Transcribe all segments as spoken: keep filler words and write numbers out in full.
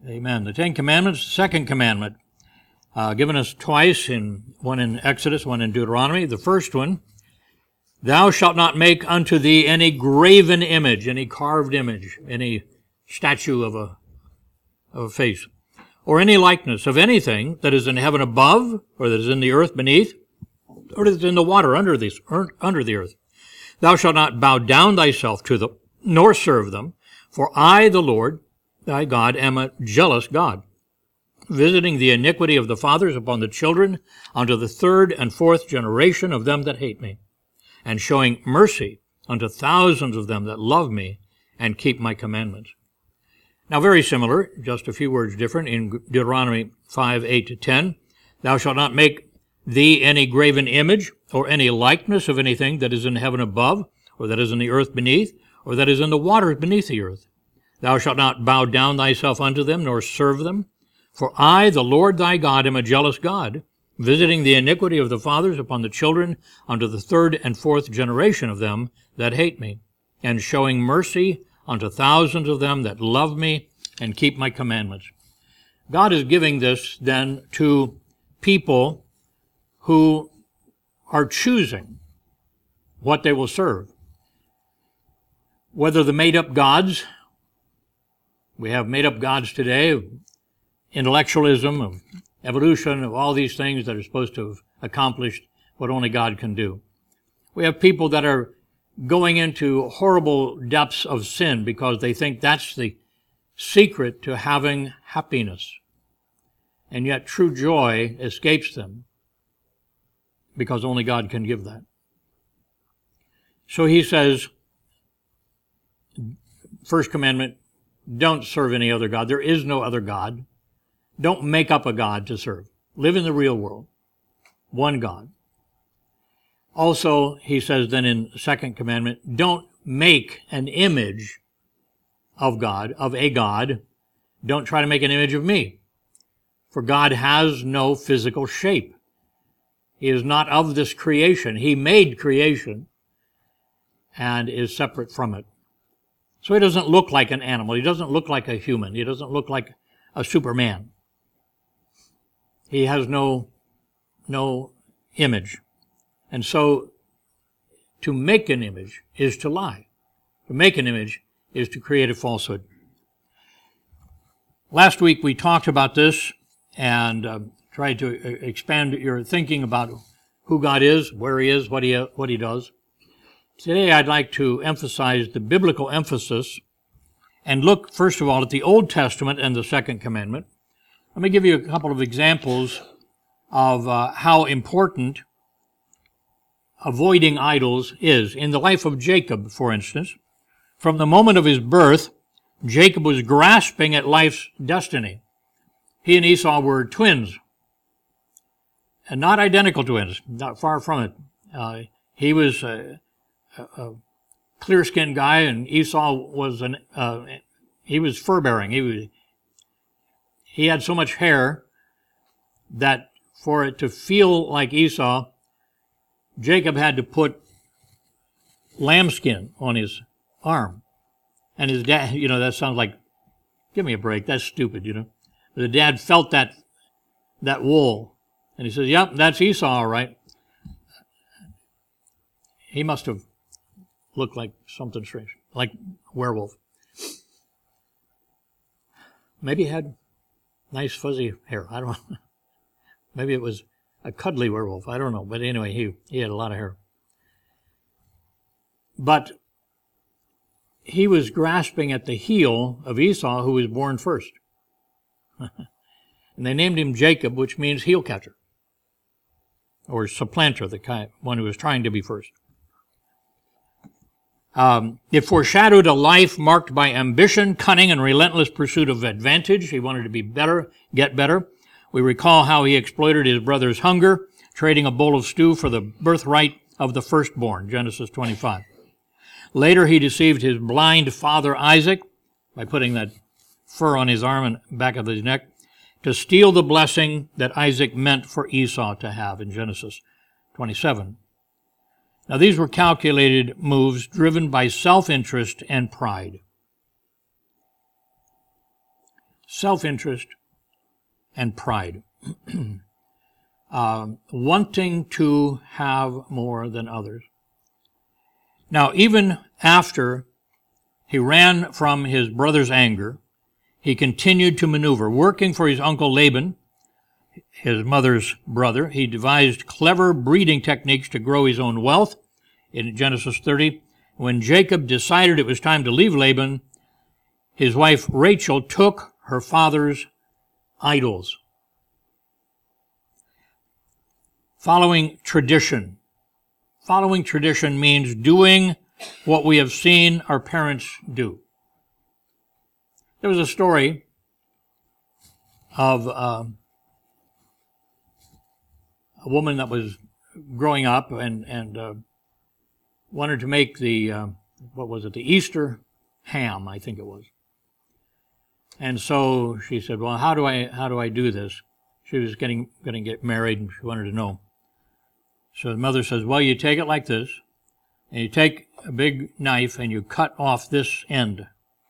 Amen. The Ten Commandments, second commandment, uh, given us twice, in one in Exodus, one in Deuteronomy. The first one, thou shalt not make unto thee any graven image, any carved image, any statue of a, of a face, or any likeness of anything that is in heaven above, or that is in the earth beneath, or that is in the water under the, under the earth. Thou shalt not bow down thyself to them, nor serve them, for I, the Lord, thy God, am a jealous God, visiting the iniquity of the fathers upon the children unto the third and fourth generation of them that hate me, and showing mercy unto thousands of them that love me and keep my commandments. Now very similar, just a few words different, in Deuteronomy five, eight to ten, thou shalt not make thee any graven image, or any likeness of anything that is in heaven above, or that is in the earth beneath, or that is in the waters beneath the earth. Thou shalt not bow down thyself unto them, nor serve them. For I, the Lord thy God, am a jealous God, visiting the iniquity of the fathers upon the children unto the third and fourth generation of them that hate me, and showing mercy unto thousands of them that love me and keep my commandments. God is giving this then to people who are choosing what they will serve. Whether the made-up gods, we have made-up gods today of intellectualism, of evolution, of all these things that are supposed to have accomplished what only God can do. We have people that are going into horrible depths of sin because they think that's the secret to having happiness. And yet true joy escapes them because only God can give that. So he says, first commandment, don't serve any other God. There is no other God. Don't make up a God to serve. Live in the real world. One God. Also, he says then in the second commandment, don't make an image of God, of a God. Don't try to make an image of me. For God has no physical shape. He is not of this creation. He made creation and is separate from it. So he doesn't look like an animal. He doesn't look like a human. He doesn't look like a Superman. He has no, no image. And so to make an image is to lie. To make an image is to create a falsehood. Last week we talked about this and uh, tried to expand your thinking about who God is, where he is, what he, what he does. Today I'd like to emphasize the biblical emphasis and look, first of all, at the Old Testament and the Second Commandment. Let me give you a couple of examples of uh, how important avoiding idols is. In the life of Jacob, for instance, from the moment of his birth, Jacob was grasping at life's destiny. He and Esau were twins, and not identical twins, not far from it. Uh, he was uh, a clear-skinned guy, and Esau was an uh, he was fur-bearing. He was he had so much hair that for it to feel like Esau, Jacob had to put lambskin on his arm. And his dad, you know, that sounds like, give me a break, that's stupid, you know. The dad felt that that wool, and he says, yep, that's Esau, all right. He must have looked like something strange, like a werewolf. Maybe he had nice fuzzy hair, I don't know. Maybe it was a cuddly werewolf, I don't know. But anyway, he, he had a lot of hair. But he was grasping at the heel of Esau, who was born first. And they named him Jacob, which means heel catcher, or supplanter, the kind, one who was trying to be first. Um, it foreshadowed a life marked by ambition, cunning, and relentless pursuit of advantage. He wanted to be better, get better. We recall how he exploited his brother's hunger, trading a bowl of stew for the birthright of the firstborn, Genesis twenty-five. Later, he deceived his blind father Isaac by putting that fur on his arm and back of his neck to steal the blessing that Isaac meant for Esau to have in Genesis twenty-seven. Now, these were calculated moves driven by self-interest and pride. self-interest, and pride. uh, wanting to have more than others. Now, even after he ran from his brother's anger, he continued to maneuver. Working for his uncle Laban, his mother's brother, he devised clever breeding techniques to grow his own wealth. In Genesis thirty, when Jacob decided it was time to leave Laban, his wife Rachel took her father's idols. Following tradition. Following tradition means doing what we have seen our parents do. There was a story of uh, a woman that was growing up and, and uh, wanted to make the, uh, what was it, the Easter ham, I think it was. And so she said, well, how do I, how do I do this? She was getting, going to get married and she wanted to know. So the mother says, well, you take it like this, and you take a big knife and you cut off this end.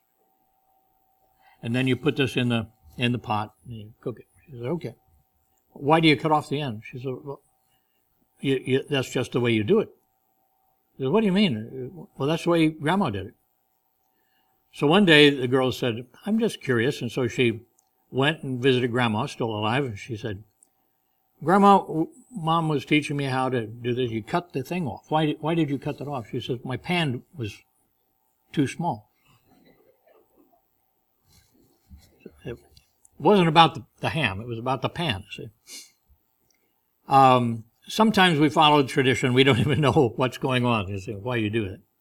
And then you put this in the, in the pot and you cook it. She said, okay. Why do you cut off the end? She said, well, you, you, that's just the way you do it. She said, what do you mean? Well, that's the way Grandma did it. So one day the girl said, I'm just curious. And so she went and visited Grandma, still alive, and she said, Grandma, Mom was teaching me how to do this. You cut the thing off. Why, why did you cut that off? She said, my pan was too small. It wasn't about the, the ham. It was about the pan, see. Um, sometimes we follow tradition. We don't even know what's going on. You see, why you do it.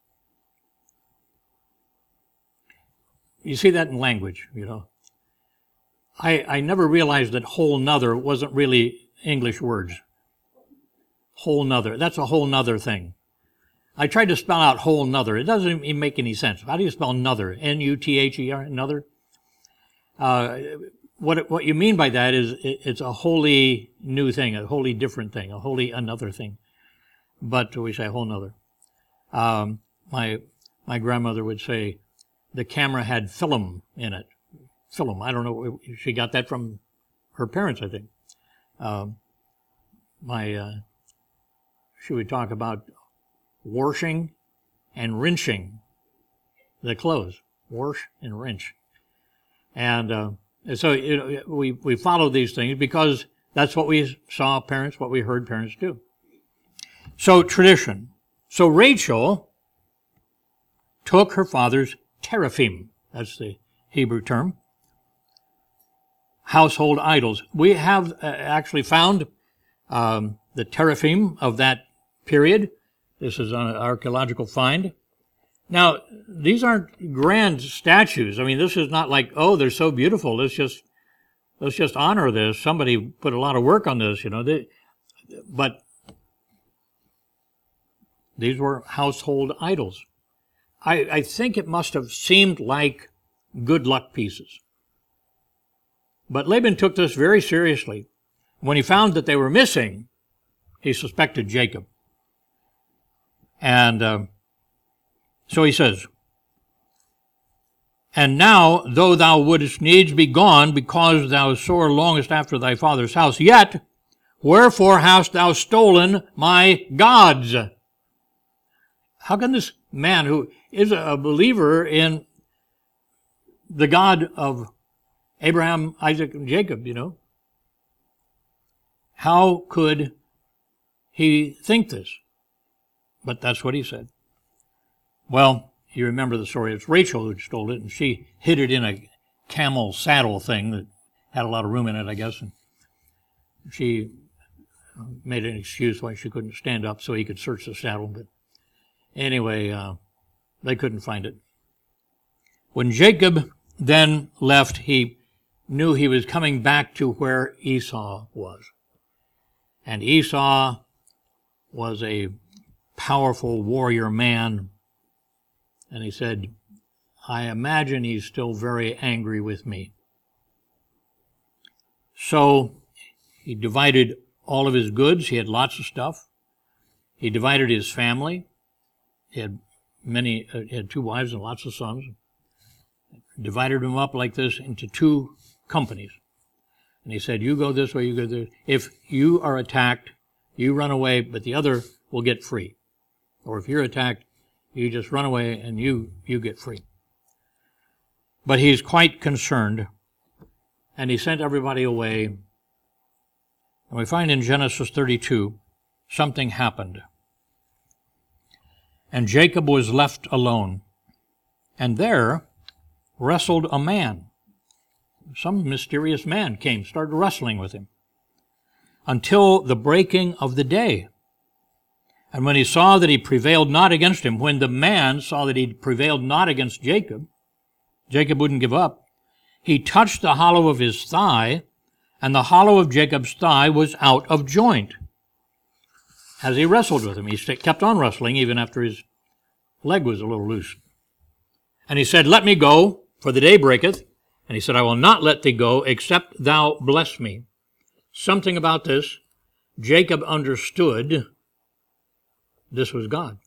You see that in language, you know. I, I never realized that whole nother wasn't really English words. Whole nother. That's a whole nother thing. I tried to spell out whole nother. It doesn't even make any sense. How do you spell nother? N U T H E R, nother? Uh, what, what you mean by that is it, it's a wholly new thing, a wholly different thing, a wholly another thing. But we say whole nother. Um, my, my grandmother would say the camera had film in it. Film. I don't know. She got that from her parents, I think. Um, my, uh, she would talk about washing and rinsing the clothes. Wash and rinse. And, uh, so you know, we, we follow these things because that's what we saw parents, what we heard parents do. So tradition. So Rachel took her father's teraphim. That's the Hebrew term. Household idols. We have uh, actually found um, the teraphim of that period. This is an archaeological find. Now, these aren't grand statues. I mean, this is not like, oh, they're so beautiful. Let's just let's just honor this. Somebody put a lot of work on this, you know. They, but these were household idols. I, I think it must have seemed like good luck pieces. But Laban took this very seriously. When he found that they were missing, he suspected Jacob. And uh, so he says, and now, though thou wouldest needs be gone, because thou sore longest after thy father's house, yet wherefore hast thou stolen my gods? How can this man who is a believer in the God of Abraham, Isaac, and Jacob, you know, how could he think this? But that's what he said. Well, you remember the story. It's Rachel who stole it, and she hid it in a camel saddle thing that had a lot of room in it, I guess. And she made an excuse why she couldn't stand up so he could search the saddle. But anyway, uh, they couldn't find it. When Jacob then left, he knew he was coming back to where Esau was. And Esau was a powerful warrior man. And he said, I imagine he's still very angry with me. So he divided all of his goods. He had lots of stuff. He divided his family. He had many, uh, he had two wives and lots of sons. Divided them up like this into two companies. And he said, you go this way, you go this way. If you are attacked, you run away, but the other will get free. Or if you're attacked, you just run away and you, you get free. But he's quite concerned, and he sent everybody away. And we find in Genesis thirty-two, something happened. And Jacob was left alone, and there wrestled a man. Some mysterious man came, started wrestling with him, until the breaking of the day. And when he saw that he prevailed not against him, when the man saw that he prevailed not against Jacob, Jacob wouldn't give up, he touched the hollow of his thigh, and the hollow of Jacob's thigh was out of joint. As he wrestled with him, he kept on wrestling even after his leg was a little loose. And he said, let me go, for the day breaketh. And he said, I will not let thee go, except thou bless me. Something about this, Jacob understood this was God.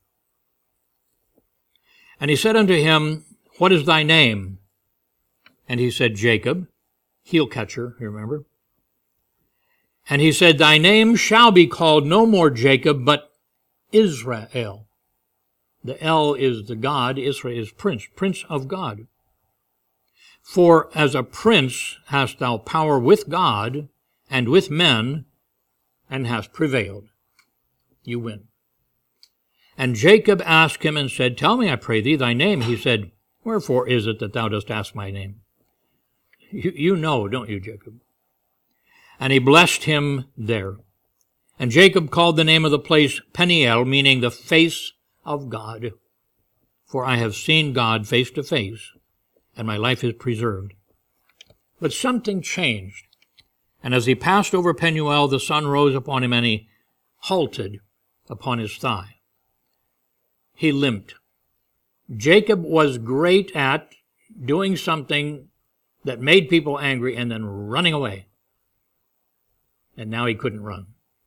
And he said unto him, what is thy name? And he said, Jacob, heel catcher, you remember? And he said, thy name shall be called no more Jacob, but Israel. The L is the God, Israel is prince, prince of God. For as a prince hast thou power with God and with men, and hast prevailed. You win. And Jacob asked him and said, tell me, I pray thee, thy name. He said, wherefore is it that thou dost ask my name? You, you know, don't you, Jacob? And he blessed him there. And Jacob called the name of the place Peniel, meaning the face of God. For I have seen God face to face, and my life is preserved. But something changed. And as he passed over Peniel, the sun rose upon him, and he halted upon his thigh. He limped. Jacob was great at doing something that made people angry and then running away. And now he couldn't run.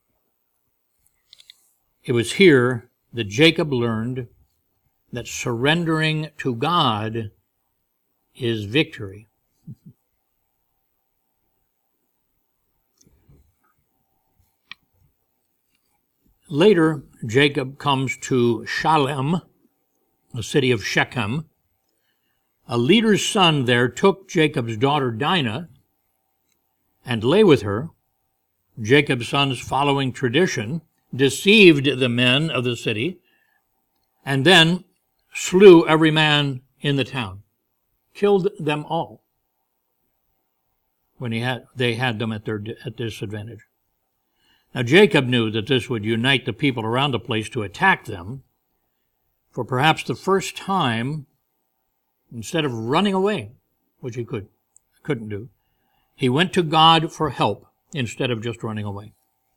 It was here that Jacob learned that surrendering to God is victory. Later, Jacob comes to Shalem, the city of Shechem. A leader's son there took Jacob's daughter Dinah and lay with her. Jacob's sons, following tradition, deceived the men of the city and then slew every man in the town, killed them all when he had, they had them at their at disadvantage. Now Jacob knew that this would unite the people around the place to attack them. For perhaps the first time, instead of running away, which he could, couldn't do, he went to God for help instead of just running away.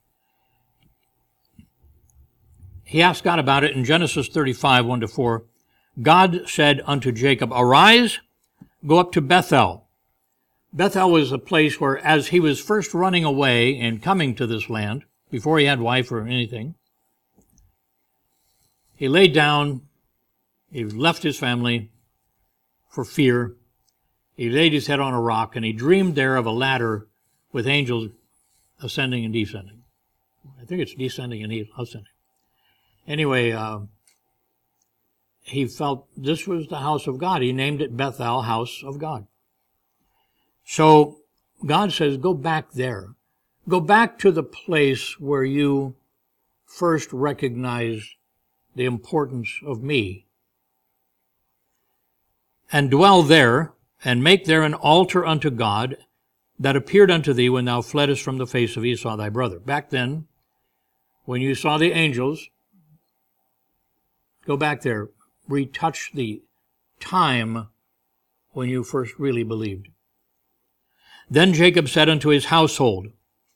He asked God about it in Genesis thirty-five, one to four. God said unto Jacob, arise, go up to Bethel. Bethel was a place where, as he was first running away and coming to this land, before he had wife or anything, he laid down, he left his family for fear. He laid his head on a rock, and he dreamed there of a ladder with angels ascending and descending. I think it's descending and ascending. Anyway, uh, he felt this was the house of God. He named it Bethel, house of God. So God says, go back there. Go back to the place where you first recognized the importance of me. And dwell there, and make there an altar unto God that appeared unto thee when thou fleddest from the face of Esau thy brother. Back then, when you saw the angels, go back there, retouch the time when you first really believed. Then Jacob said unto his household,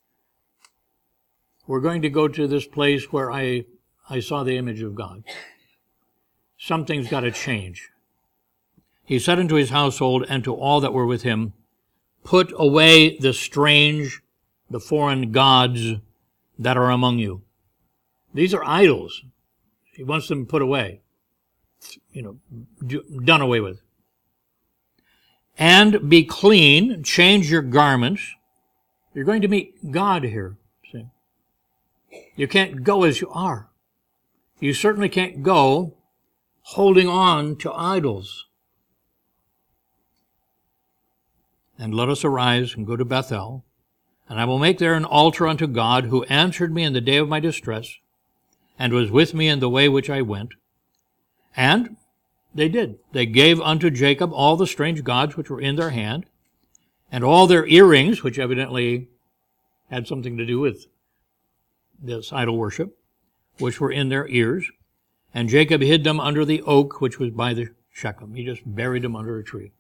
we're going to go to this place where I, I saw the image of God. Something's got to change. He said unto his household and to all that were with him, put away the strange, the foreign gods that are among you. These are idols. He wants them put away, you know, done away with. and be clean, change your garments. You're going to meet God here. See? You can't go as you are. You certainly can't go holding on to idols. And let us arise and go to Bethel, and I will make there an altar unto God, who answered me in the day of my distress, and was with me in the way which I went. And they did. They gave unto Jacob all the strange gods which were in their hand, and all their earrings, which evidently had something to do with this idol worship, which were in their ears. And Jacob hid them under the oak which was by the Shechem. He just buried them under a tree.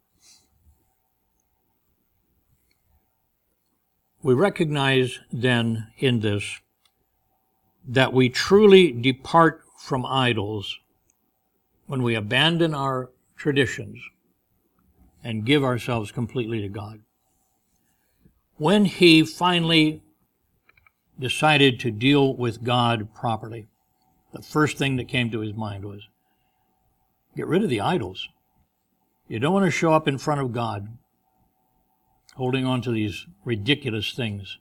We recognize then in this that we truly depart from idols when we abandon our traditions and give ourselves completely to God. When he finally decided to deal with God properly, the first thing that came to his mind was, get rid of the idols. You don't want to show up in front of God holding on to these ridiculous things.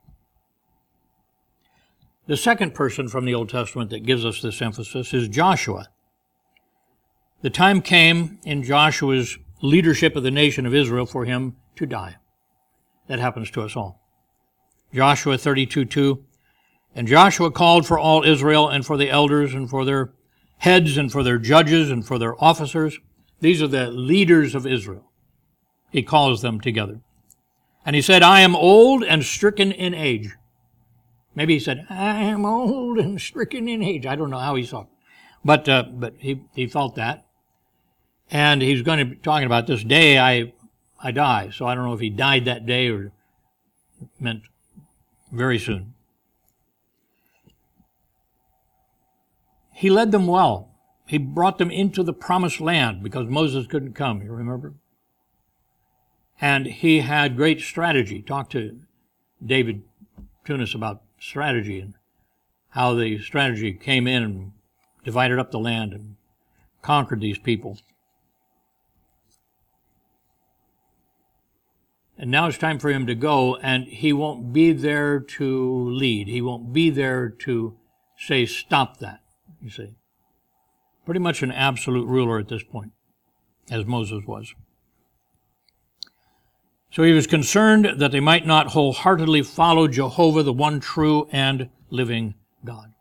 The second person from the Old Testament that gives us this emphasis is Joshua. The time came in Joshua's leadership of the nation of Israel for him to die. That happens to us all. Joshua thirty-two two, and Joshua called for all Israel and for the elders and for their heads and for their judges and for their officers. These are the leaders of Israel. He calls them together. And he said, I am old and stricken in age. Maybe he said, I am old and stricken in age. I don't know how he saw it. But, uh, but he, he felt that. And he's going to be talking about this day I, I die. So I don't know if he died that day or meant very soon. He led them well. He brought them into the promised land because Moses couldn't come, you remember? And he had great strategy. Talk to David Tunis about strategy and how the strategy came in and divided up the land and conquered these people. And now it's time for him to go, and he won't be there to lead. He won't be there to say, stop that, you see. Pretty much an absolute ruler at this point, as Moses was. So he was concerned that they might not wholeheartedly follow Jehovah, the one true and living God.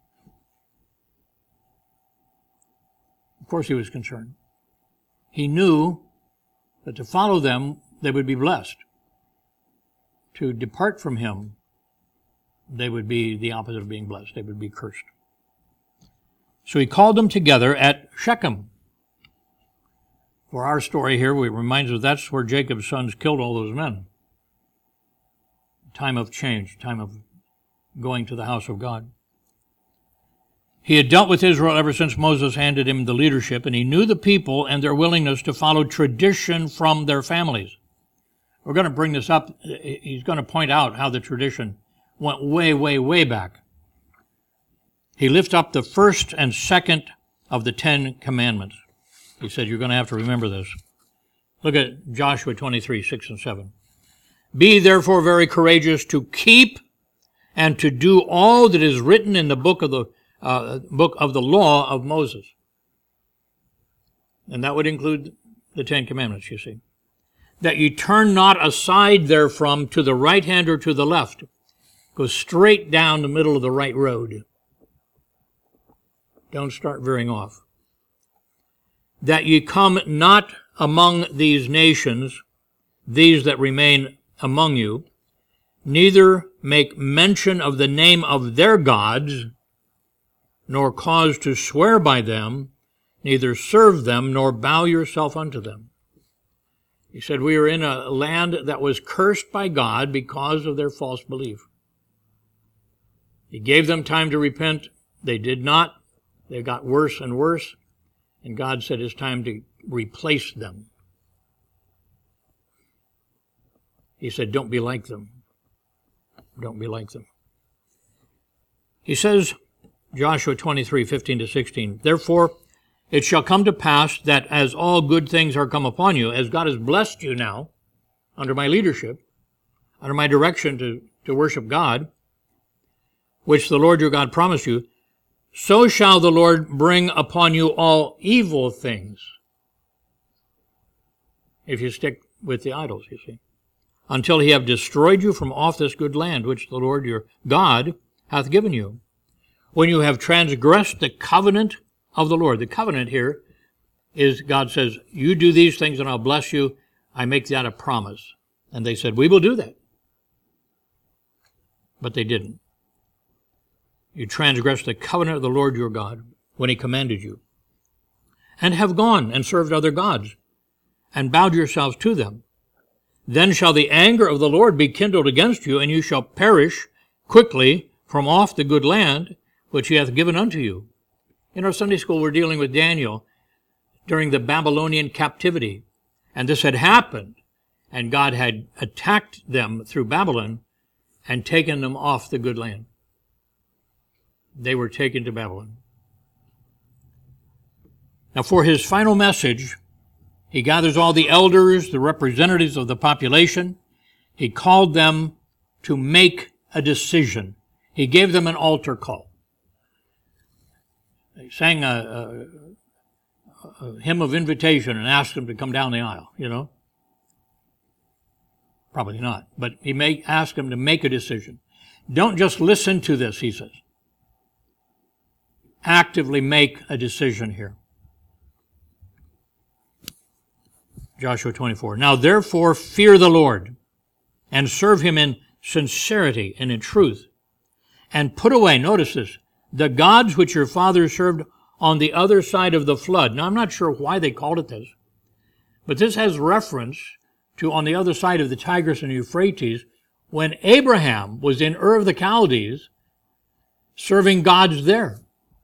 Of course he was concerned. He knew that to follow them, they would be blessed. To depart from him, they would be the opposite of being blessed. They would be cursed. So he called them together at Shechem. For our story here, it reminds us that's where Jacob's sons killed all those men. Time of change, time of going to the house of God. He had dealt with Israel ever since Moses handed him the leadership, and he knew the people and their willingness to follow tradition from their families. We're going to bring this up. He's going to point out how the tradition went way, way, way back. He lifts up the first and second of the Ten Commandments. He said, you're going to have to remember this. Look at Joshua twenty-three, six and seven. Be therefore very courageous to keep and to do all that is written in the book of the uh, book of the law of Moses. And that would include the Ten Commandments, you see. That ye turn not aside therefrom to the right hand or to the left. Go straight down the middle of the right road. Don't start veering off. That ye come not among these nations, these that remain among you, neither make mention of the name of their gods, nor cause to swear by them, neither serve them, nor bow yourself unto them. He said, we are in a land that was cursed by God because of their false belief. He gave them time to repent. They did not. They got worse and worse. And God said it's time to replace them. He said, don't be like them. Don't be like them. He says, Joshua twenty-three, fifteen to sixteen, therefore it shall come to pass that as all good things are come upon you, as God has blessed you now, under my leadership, under my direction to, to worship God, which the Lord your God promised you, so shall the Lord bring upon you all evil things, if you stick with the idols, you see, until he have destroyed you from off this good land, which the Lord your God hath given you. When you have transgressed the covenant of the Lord. The covenant here is God says, you do these things and I'll bless you. I make that a promise. And they said, we will do that. But they didn't. You transgressed the covenant of the Lord your God when he commanded you, and have gone and served other gods, and bowed yourselves to them. Then shall the anger of the Lord be kindled against you, and you shall perish quickly from off the good land which he hath given unto you. In our Sunday school, we're dealing with Daniel during the Babylonian captivity. And this had happened, and God had attacked them through Babylon and taken them off the good land. They were taken to Babylon. Now, for his final message, he gathers all the elders, the representatives of the population. He called them to make a decision. He gave them an altar call. They sang a, a, a hymn of invitation and asked them to come down the aisle, you know. Probably not, but he may ask them to make a decision. Don't just listen to this, he says. Actively make a decision here. Joshua twenty-four. Now therefore fear the Lord, and serve him in sincerity and in truth, and put away, notice this, the gods which your fathers served on the other side of the flood. Now I'm not sure why they called it this, but this has reference to on the other side of the Tigris and Euphrates, when Abraham was in Ur of the Chaldees, serving gods there.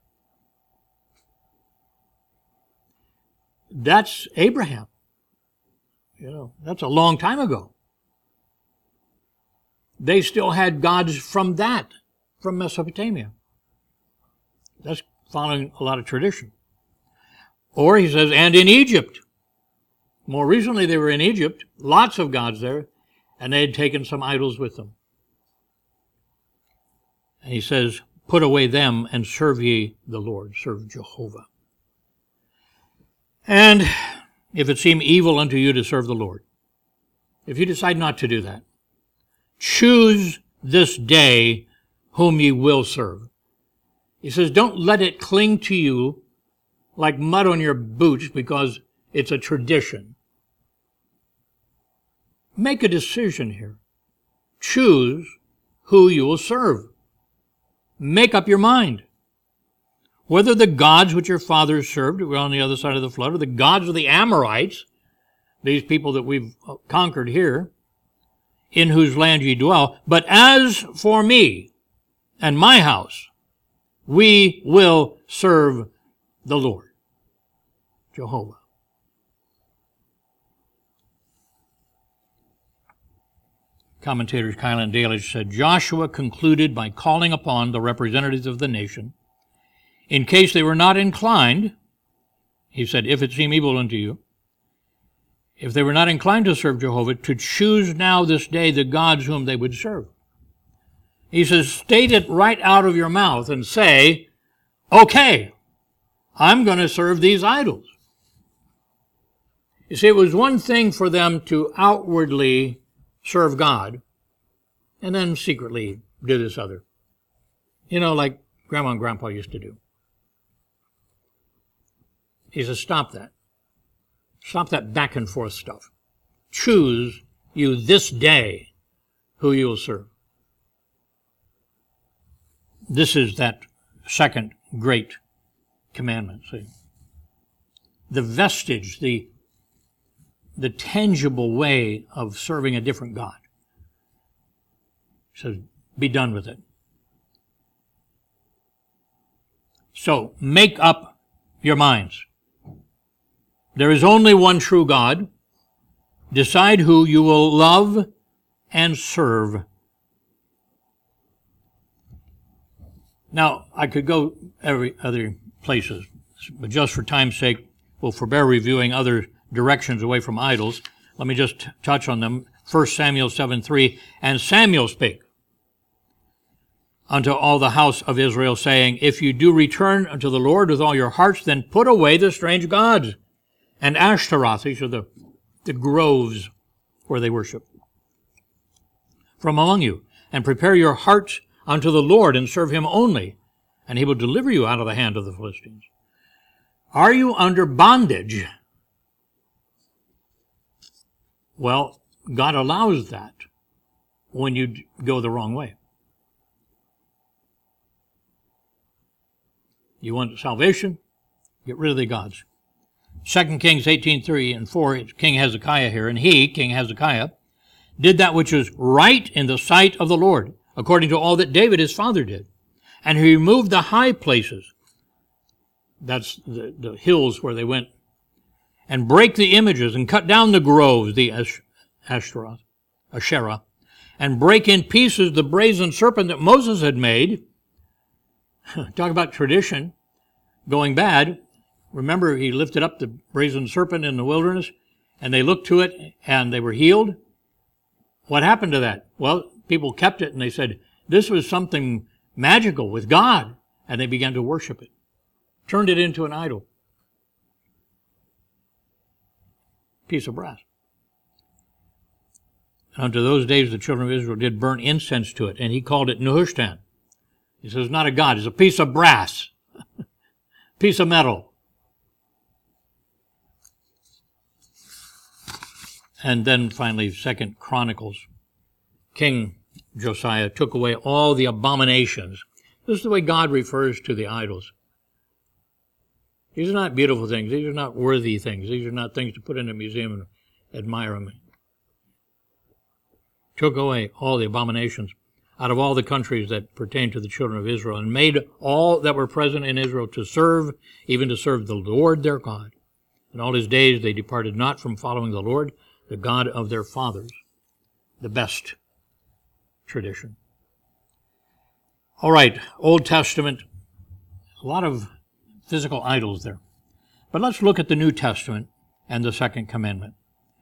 That's Abraham. You know, that's a long time ago. They still had gods from that, from Mesopotamia. That's following a lot of tradition. Or he says, and in Egypt. More recently they were in Egypt, lots of gods there, and they had taken some idols with them. And he says, put away them and serve ye the Lord, serve Jehovah. And if it seem evil unto you to serve the Lord, if you decide not to do that, choose this day whom ye will serve. He says, don't let it cling to you like mud on your boots because it's a tradition. Make a decision here. Choose who you will serve. Make up your mind. Whether the gods which your fathers served were on the other side of the flood, or the gods of the Amorites, these people that we've conquered here, in whose land ye dwell. But as for me and my house, we will serve the Lord, Jehovah. Commentators Kyle and Dalish said, Joshua concluded by calling upon the representatives of the nation, in case they were not inclined, he said, if it seem evil unto you, if they were not inclined to serve Jehovah, to choose now this day the gods whom they would serve. He says, state it right out of your mouth and say, okay, I'm going to serve these idols. You see, it was one thing for them to outwardly serve God and then secretly do this other. You know, like Grandma and Grandpa used to do. He says, stop that. Stop that back and forth stuff. Choose you this day who you will serve. This is that second great commandment, see. The vestige, the, the tangible way of serving a different God. He says, be done with it. So, make up your minds. There is only one true God. Decide who you will love and serve. Now, I could go every other places, but just for time's sake, we'll forbear reviewing other directions away from idols. Let me just touch on them. First Samuel seven three, and Samuel spake unto all the house of Israel, saying, if you do return unto the Lord with all your hearts, then put away the strange gods and Ashtaroth. These are the, the groves where they worship from among you, and prepare your hearts unto the Lord, and serve him only, and he will deliver you out of the hand of the Philistines. Are you under bondage? Well, God allows that when you go the wrong way. You want salvation? Get rid of the gods. Second Kings eighteen three and four, it's King Hezekiah here, and he, King Hezekiah, did that which was right in the sight of the Lord, according to all that David his father did. And he removed the high places, that's the, the hills where they went, and brake the images, and cut down the groves, the Ash- Ashtaroth, Asherah, and brake in pieces the brazen serpent that Moses had made. Talk about tradition going bad. Remember, he lifted up the brazen serpent in the wilderness, and they looked to it, and they were healed. What happened to that? Well, people kept it, and they said, this was something magical with God, and they began to worship it. Turned it into an idol. Piece of brass. Unto those days the children of Israel did burn incense to it, and he called it Nehushtan. He says, not a god, it's a piece of brass, piece of metal. And then finally, Second Chronicles, King Josiah took away all the abominations. This is the way God refers to the idols. These are not beautiful things. These are not worthy things. These are not things to put in a museum and admire them. Took away all the abominations out of all the countries that pertain to the children of Israel, and made all that were present in Israel to serve, even to serve the Lord their God. In all his days they departed not from following the Lord, the God of their fathers. The best tradition. All right, Old Testament, a lot of physical idols there. But let's look at the New Testament and the second commandment.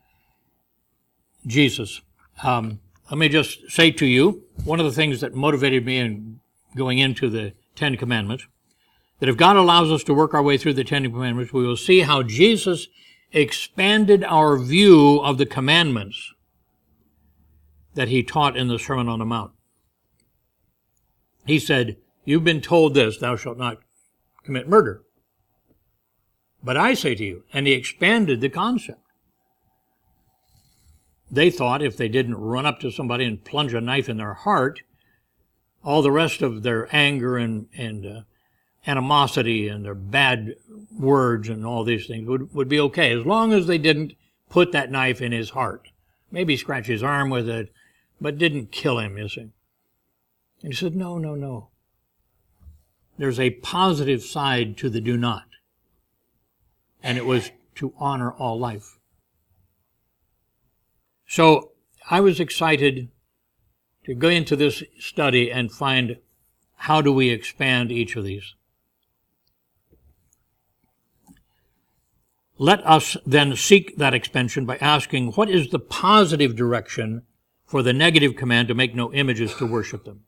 Jesus. Um, let me just say to you, one of the things that motivated me in going into the Ten Commandments, that if God allows us to work our way through the Ten Commandments, we will see how Jesus expanded our view of the commandments that he taught in the Sermon on the Mount. He said, you've been told this, thou shalt not commit murder. But I say to you, and he expanded the concept. They thought if they didn't run up to somebody and plunge a knife in their heart, all the rest of their anger and, and uh, animosity and their bad words and all these things would, would be okay, as long as they didn't put that knife in his heart. Maybe scratch his arm with it, but didn't kill him, you see. And he said, no, no, no. There's a positive side to the do not. And it was to honor all life. So I was excited to go into this study and find how do we expand each of these. Let us then seek that expansion by asking, what is the positive direction for the negative command to make no images to worship them?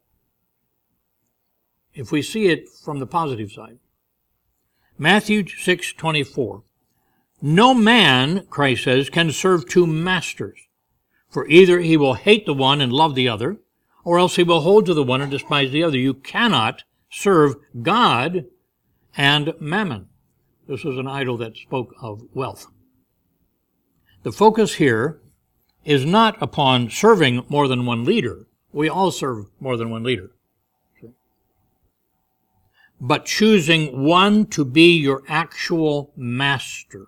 If we see it from the positive side. Matthew six twenty-four. No man, Christ says, can serve two masters. For either he will hate the one and love the other, or else he will hold to the one and despise the other. You cannot serve God and mammon. This was an idol that spoke of wealth. The focus here is not upon serving more than one leader. We all serve more than one leader. But choosing one to be your actual master.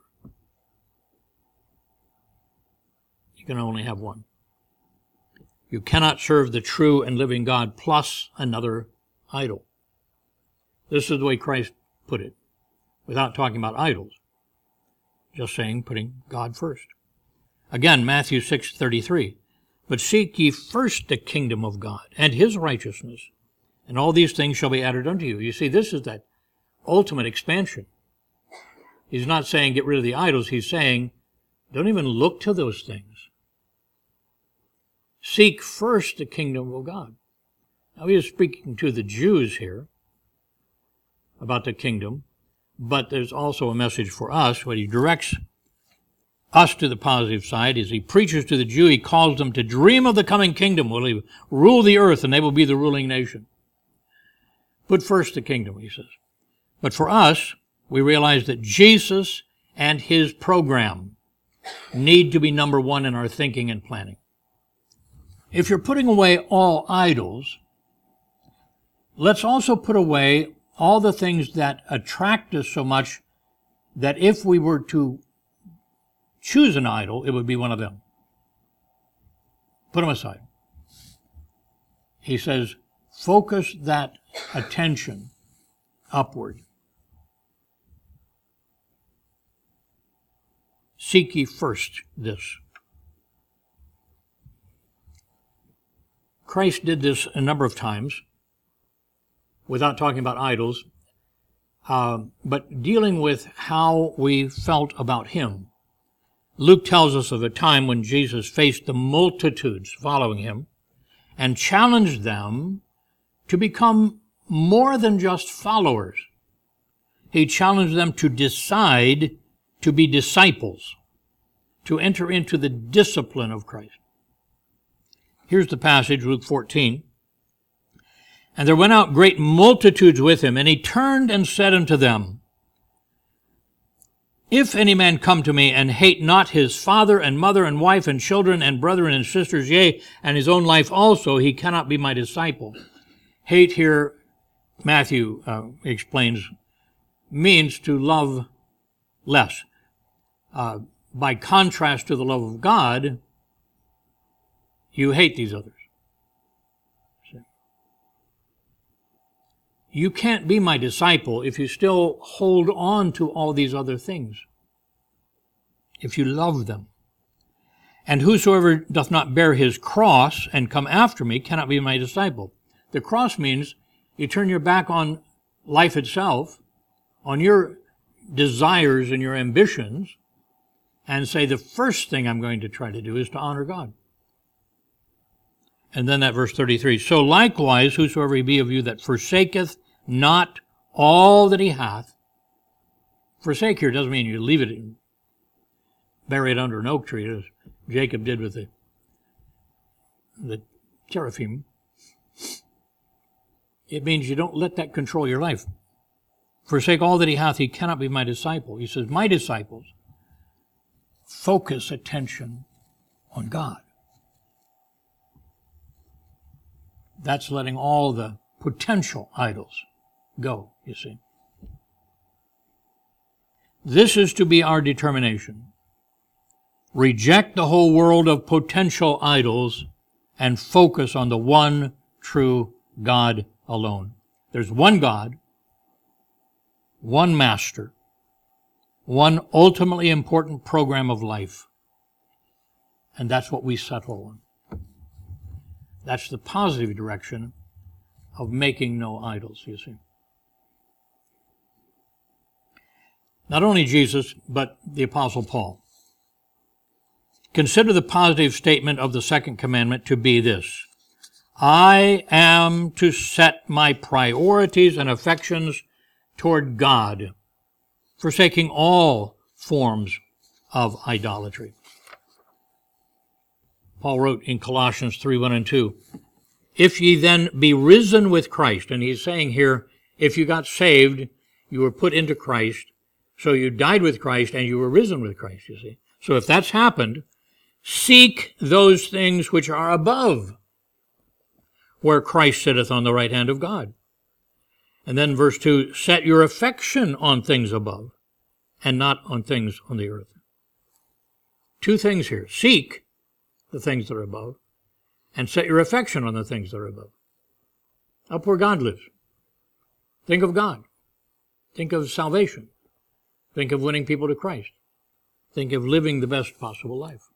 You can only have one. You cannot serve the true and living God plus another idol. This is the way Christ put it, without talking about idols. Just saying, putting God first. Again, Matthew six thirty-three. But seek ye first the kingdom of God and his righteousness, and all these things shall be added unto you. You see, this is that ultimate expansion. He's not saying get rid of the idols. He's saying don't even look to those things. Seek first the kingdom of God. Now he is speaking to the Jews here about the kingdom, but there's also a message for us. What he directs us to the positive side is he preaches to the Jew. He calls them to dream of the coming kingdom. Will he rule the earth and they will be the ruling nation? Put first the kingdom, he says. But for us, we realize that Jesus and his program need to be number one in our thinking and planning. If you're putting away all idols, let's also put away all the things that attract us so much that if we were to choose an idol, it would be one of them. Put them aside. He says, focus that attention upward. Seek ye first this. Christ did this a number of times without talking about idols, uh, but dealing with how we felt about him. Luke tells us of a time when Jesus faced the multitudes following him and challenged them to become more than just followers. He challenged them to decide to be disciples, to enter into the discipline of Christ. Here's the passage, Luke fourteen. And there went out great multitudes with him, and he turned and said unto them, If any man come to me and hate not his father and mother and wife and children and brethren and sisters, yea, and his own life also, he cannot be my disciple. Hate here, Matthew uh, explains, means to love less. Uh, by contrast to the love of God, you hate these others. You can't be my disciple if you still hold on to all these other things, if you love them. And whosoever doth not bear his cross and come after me cannot be my disciple. The cross means you turn your back on life itself, on your desires and your ambitions, and say the first thing I'm going to try to do is to honor God. And then that verse thirty-three, So likewise, whosoever he be of you that forsaketh not all that he hath. Forsake here doesn't mean you leave it and bury it under an oak tree, as Jacob did with the, the teraphim. It means you don't let that control your life. Forsake all that he hath, he cannot be my disciple. He says, my disciples focus attention on God. That's letting all the potential idols go, you see. This is to be our determination. Reject the whole world of potential idols and focus on the one true God alone. There's one God, one master, one ultimately important program of life. And that's what we settle on. That's the positive direction of making no idols, you see. Not only Jesus, but the Apostle Paul. Consider the positive statement of the second commandment to be this: I am to set my priorities and affections toward God, forsaking all forms of idolatry. Paul wrote in Colossians three, one and two, If ye then be risen with Christ, and he's saying here, if you got saved, you were put into Christ, so you died with Christ and you were risen with Christ, you see. So if that's happened, seek those things which are above, where Christ sitteth on the right hand of God. And then verse two, set your affection on things above and not on things on the earth. Two things here. Seek the things that are above and set your affection on the things that are above. Up where God lives. Think of God. Think of salvation. Think of winning people to Christ. Think of living the best possible life.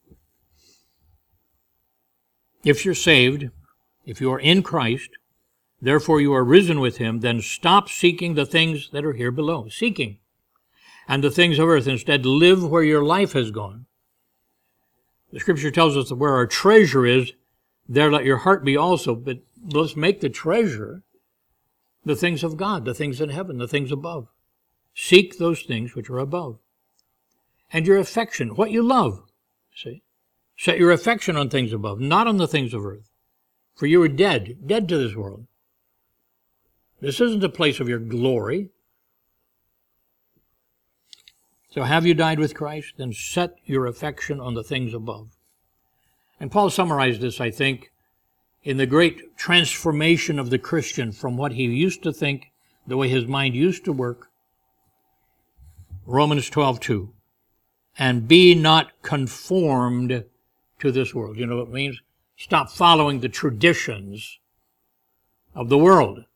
If you're saved, if you are in Christ, Therefore you are risen with him. Then stop seeking the things that are here below. Seeking. And the things of earth. Instead, live where your life has gone. The Scripture tells us that where our treasure is, there let your heart be also. But let's make the treasure the things of God, the things in heaven, the things above. Seek those things which are above. And your affection, what you love, see? Set your affection on things above, not on the things of earth. For you are dead, dead to this world. This isn't the place of your glory. So have you died with Christ? Then set your affection on the things above. And Paul summarized this, I think, in the great transformation of the Christian from what he used to think, the way his mind used to work. Romans twelve two. And be not conformed to this world. You know what it means? Stop following the traditions of the world.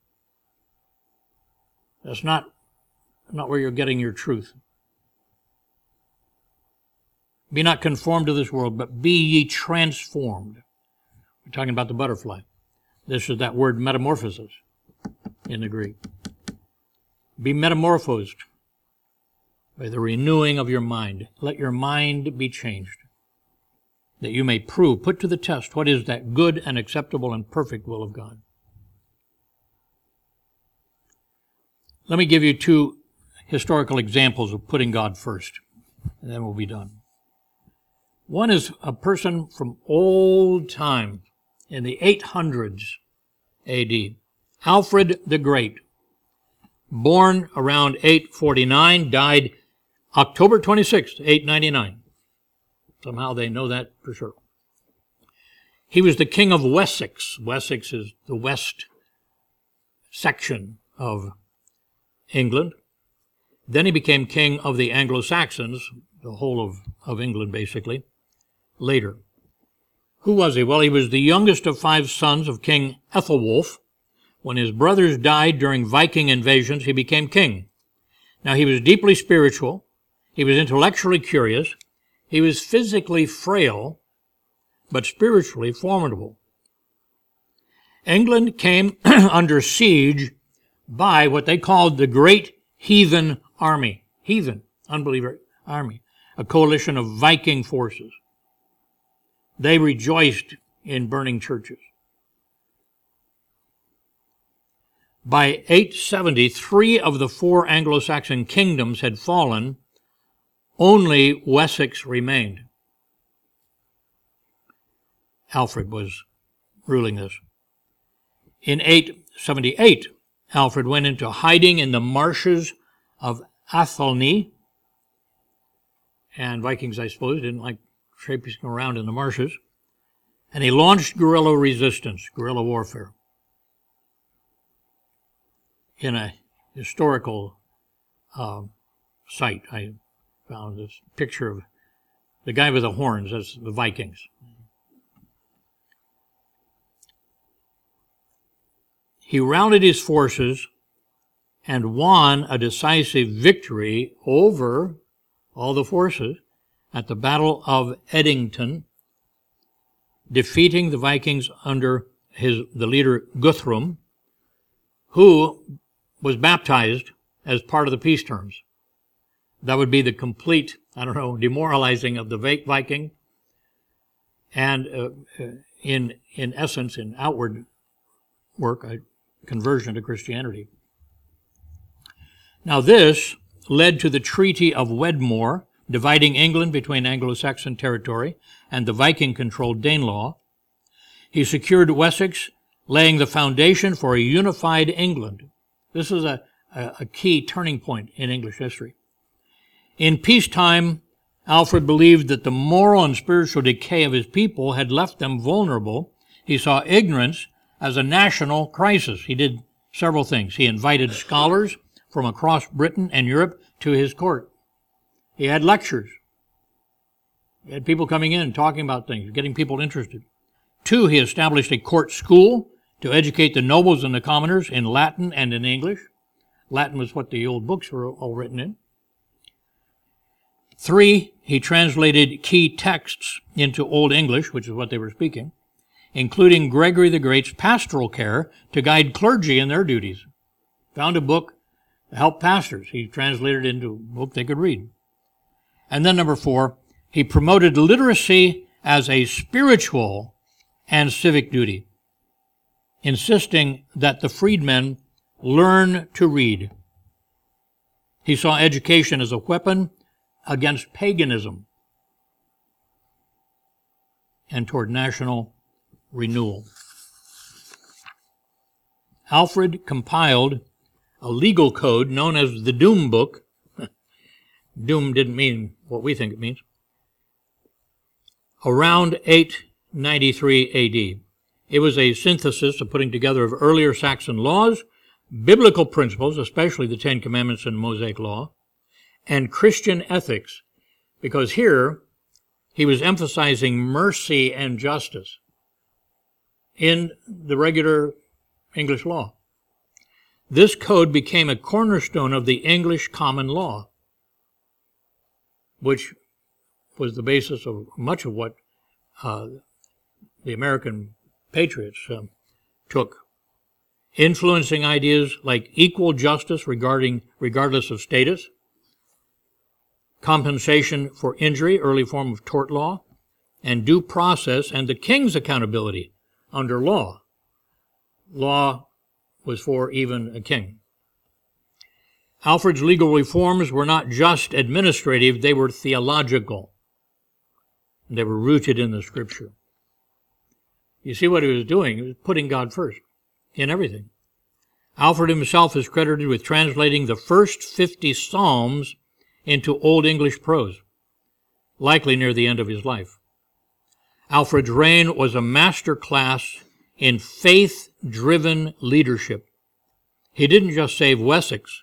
That's not, not where you're getting your truth. Be not conformed to this world, but be ye transformed. We're talking about the butterfly. This is that word metamorphosis in the Greek. Be metamorphosed by the renewing of your mind. Let your mind be changed, that you may prove, put to the test, what is that good and acceptable and perfect will of God. Let me give you two historical examples of putting God first, and then we'll be done. One is a person from old time, in the eight hundreds A D, Alfred the Great, born around eight forty-nine, died October twenty-sixth, eight ninety-nine. Somehow they know that for sure. He was the king of Wessex. Wessex is the west section of England. Then he became king of the Anglo-Saxons, the whole of, of England basically, later. Who was he? Well, he was the youngest of five sons of King Ethelwulf. When his brothers died during Viking invasions, he became king. Now, he was deeply spiritual. He was intellectually curious. He was physically frail, but spiritually formidable. England came under siege by what they called the Great Heathen Army. Heathen, unbeliever army. A coalition of Viking forces. They rejoiced in burning churches. By eight seventy, three of the four Anglo-Saxon kingdoms had fallen. Only Wessex remained. Alfred was ruling this. In eight seventy-eight, Alfred went into hiding in the marshes of Athelney. And Vikings, I suppose, didn't like traipsing around in the marshes. And he launched guerrilla resistance, guerrilla warfare, in a historical uh, site. I found this picture of the guy with the horns. That's the Vikings. He routed his forces and won a decisive victory over all the forces at the Battle of Edington, defeating the Vikings under his the leader Guthrum, who was baptized as part of the peace terms. That would be the complete, I don't know, demoralizing of the Viking, and uh, in in essence, in outward work, a conversion to Christianity. Now this led to the Treaty of Wedmore, dividing England between Anglo-Saxon territory and the Viking-controlled Danelaw. He secured Wessex, laying the foundation for a unified England. This is a, a, a key turning point in English history. In peacetime, Alfred believed that the moral and spiritual decay of his people had left them vulnerable. He saw ignorance as a national crisis. He did several things. He invited scholars from across Britain and Europe to his court. He had lectures. He had people coming in, talking about things, getting people interested. Two, he established a court school to educate the nobles and the commoners in Latin and in English. Latin was what the old books were all written in. Three, he translated key texts into Old English, which is what they were speaking. including Gregory the Great's pastoral care to guide clergy in their duties. Found a book to help pastors. He translated it into a book they could read. And then number four, he promoted literacy as a spiritual and civic duty, insisting that the freedmen learn to read. He saw education as a weapon against paganism and toward national renewal. Alfred compiled a legal code known as the Doom Book. Doom didn't mean what we think it means. Around eight ninety-three A D. It was a synthesis, a putting together of earlier Saxon laws, biblical principles, especially the Ten Commandments and Mosaic Law, and Christian ethics, because here he was emphasizing mercy and justice in the regular English law. This code became a cornerstone of the English common law, which was the basis of much of what uh, the American patriots um, took, influencing ideas like equal justice regarding regardless of status, compensation for injury, early form of tort law, and due process, and the king's accountability under law. Law was for even a king. Alfred's legal reforms were not just administrative, they were theological. They were rooted in the Scripture. You see what he was doing? He was putting God first in everything. Alfred himself is credited with translating the first fifty Psalms into Old English prose, likely near the end of his life. Alfred's reign was a master class in faith-driven leadership. He didn't just save Wessex.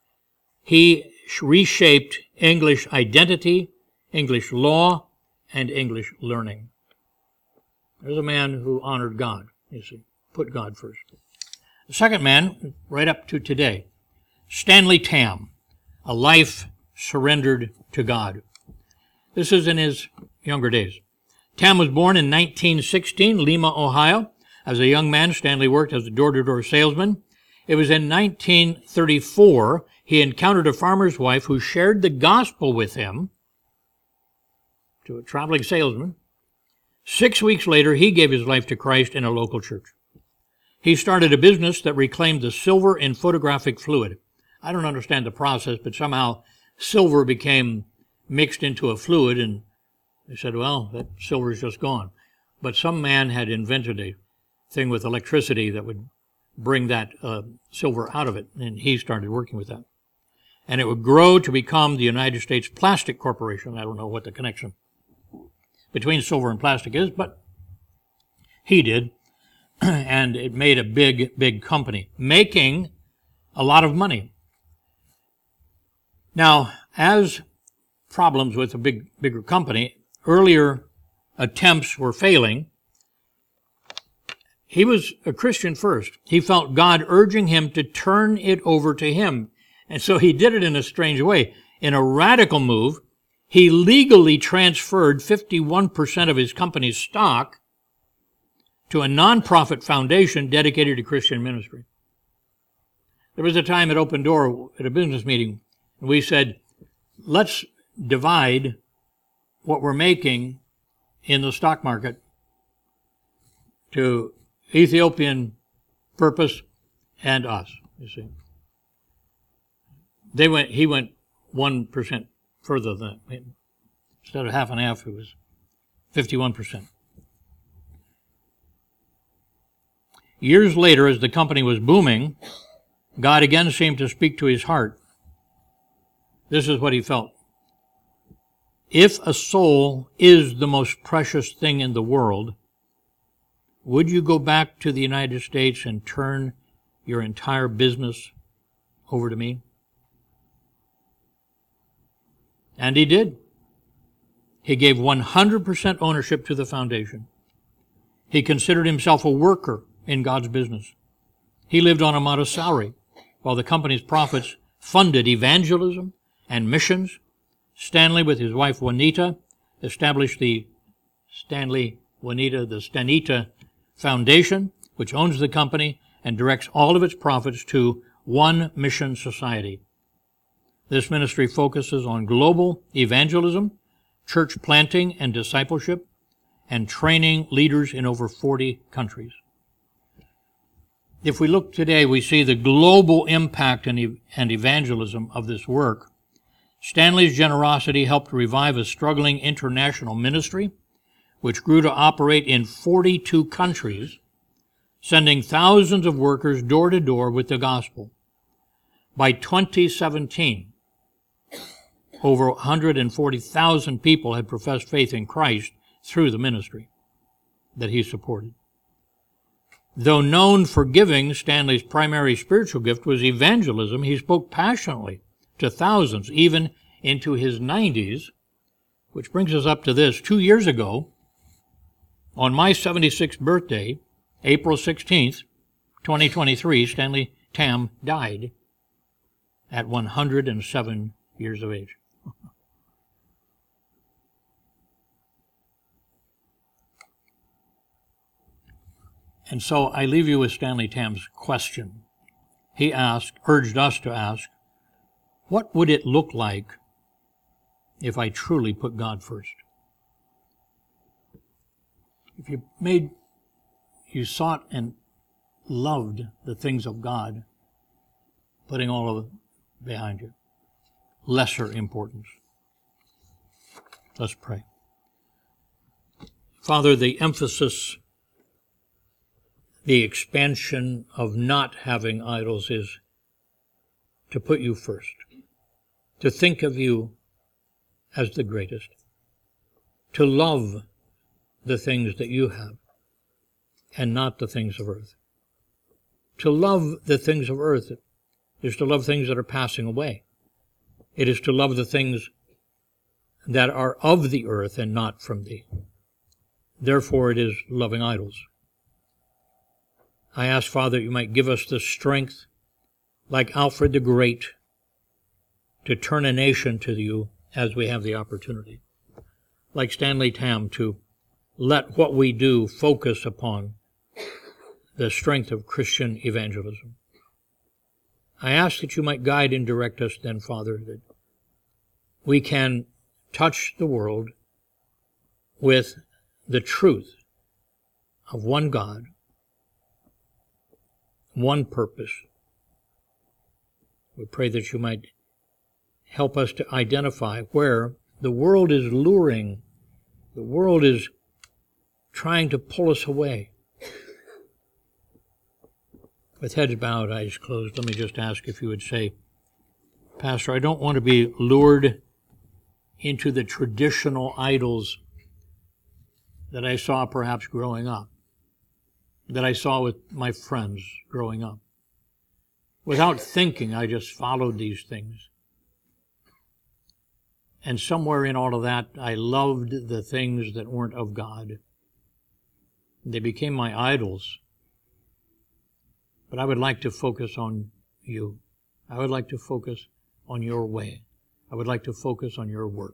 He reshaped English identity, English law, and English learning. There's a man who honored God, you see, put God first. The second man, right up to today, Stanley Tam, a life surrendered to God. This is in his younger days. Tam was born in nineteen sixteen, Lima, Ohio. As a young man, Stanley worked as a door-to-door salesman. It was in nineteen thirty-four he encountered a farmer's wife who shared the gospel with him, to a traveling salesman. Six weeks later, he gave his life to Christ in a local church. He started a business that reclaimed the silver in photographic fluid. I don't understand the process, but somehow silver became mixed into a fluid, and they said, well, that silver is just gone. But some man had invented a thing with electricity that would bring that uh, silver out of it, and he started working with that. And it would grow to become the United States Plastic Corporation. I don't know what the connection between silver and plastic is, but he did, and it made a big, big company, making a lot of money. Now, as problems with a big, bigger company, earlier attempts were failing, he was a Christian first. He felt God urging him to turn it over to him. And so he did it in a strange way. In a radical move, he legally transferred fifty-one percent of his company's stock to a nonprofit foundation dedicated to Christian ministry. There was a time at Open Door at a business meeting, and we said, let's divide what we're making in the stock market to Ethiopian purpose and us, you see. They went, he went one percent further than that. Instead of half and half, it was fifty-one percent. Years later, as the company was booming, God again seemed to speak to his heart. This is what he felt. If a soul is the most precious thing in the world, would you go back to the United States and turn your entire business over to me? And he did. He gave one hundred percent ownership to the foundation. He considered himself a worker in God's business. He lived on a modest salary, while the company's profits funded evangelism and missions. Stanley, with his wife Juanita, established the Stanley Juanita, the Stanita Foundation, which owns the company and directs all of its profits to One Mission Society. This ministry focuses on global evangelism, church planting and discipleship, and training leaders in over forty countries. If we look today, we see the global impact and, ev- and evangelism of this work. Stanley's generosity helped revive a struggling international ministry, which grew to operate in forty-two countries, sending thousands of workers door to door with the gospel. By twenty seventeen, over one hundred forty thousand people had professed faith in Christ through the ministry that he supported. Though known for giving, Stanley's primary spiritual gift was evangelism. He spoke passionately to thousands, even into his nineties, which brings us up to this. Two years ago, on my seventy-sixth birthday, April sixteenth, twenty twenty-three, Stanley Tam died at one hundred seven years of age. And so I leave you with Stanley Tam's question. He asked, urged us to ask, what would it look like if I truly put God first? If you made, you sought and loved the things of God, putting all of it behind you, lesser importance. Let's pray. Father, the emphasis, the expansion of not having idols is to put you first, to think of you as the greatest, to love the things that you have and not the things of earth. To love the things of earth is to love things that are passing away. It is to love the things that are of the earth and not from thee. Therefore, it is loving idols. I ask, Father, you might give us the strength, like Alfred the Great, to turn a nation to you as we have the opportunity. Like Stanley Tam, to let what we do focus upon the strength of Christian evangelism. I ask that you might guide and direct us then, Father, that we can touch the world with the truth of one God, one purpose. We pray that you might help us to identify where the world is luring, the world is trying to pull us away. With heads bowed, eyes closed, let me just ask if you would say, Pastor, I don't want to be lured into the traditional idols that I saw perhaps growing up, that I saw with my friends growing up. Without thinking, I just followed these things. And somewhere in all of that, I loved the things that weren't of God. They became my idols. But I would like to focus on you. I would like to focus on your way. I would like to focus on your work.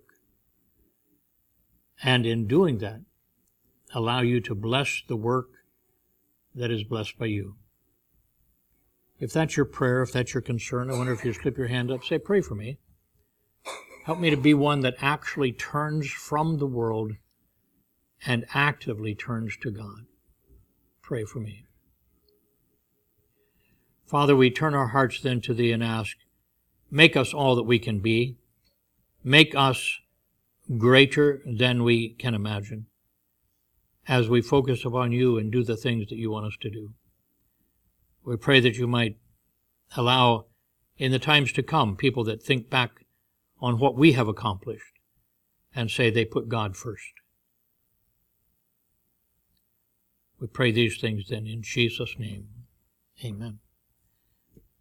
And in doing that, allow you to bless the work that is blessed by you. If that's your prayer, if that's your concern, I wonder if you slip your hand up, say, pray for me. Help me to be one that actually turns from the world and actively turns to God. Pray for me. Father, we turn our hearts then to thee and ask, make us all that we can be. Make us greater than we can imagine as we focus upon you and do the things that you want us to do. We pray that you might allow in the times to come people that think back on what we have accomplished and say they put God first. We pray these things then in Jesus' name. Amen.